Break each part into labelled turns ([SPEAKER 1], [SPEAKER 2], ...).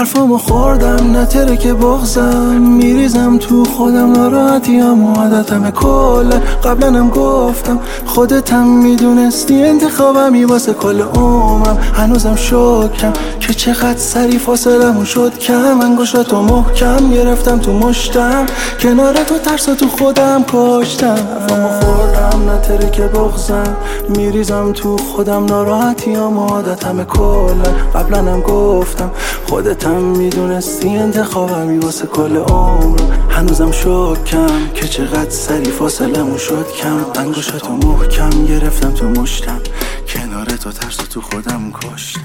[SPEAKER 1] حرفامو خوردم نتره که بغزم، میریزم تو خودم ناراحتیام و عادتم کلا. قبلنم گفتم خودتم میدونستی انتخابمی واسه کل عمرم. هنوزم شوکم که چقدر سری فاصلمون شد کم. انگشتاتو محکم گرفتم تو مشتم، کنار تو ترسا تو خودم کشتم. حرفامو خوردم نتره که بغزم، میریزم تو خودم ناراحتیام و عادتم کلا. قبلنم گفتم خودتم میدونستی انتخابمی واسه کل عمرم. هنوزم شوکم که چقدر سری فاصلمون شد کم. انگشتاتو محکم گرفتم تو مشتم، کنار تو ترس تو خودم کشتم.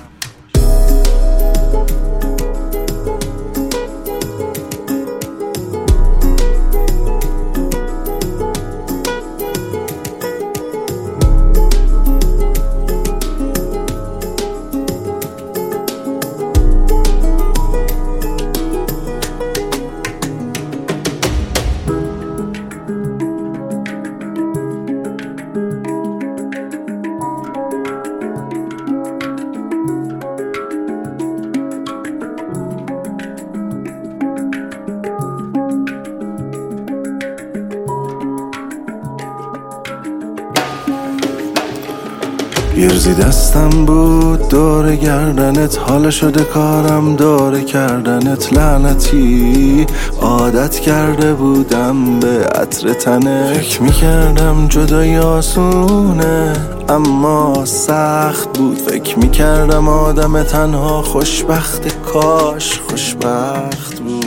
[SPEAKER 1] یه روزی دستم بود دور گردنت، حالا شده کارم دور کردنت. لعنتی عادت کرده بودم به عطر تنت. فکر میکردم جدایی آسونه اما سخت بود. فکر میکردم آدم تنها خوشبخت، کاش خوشبخت بود.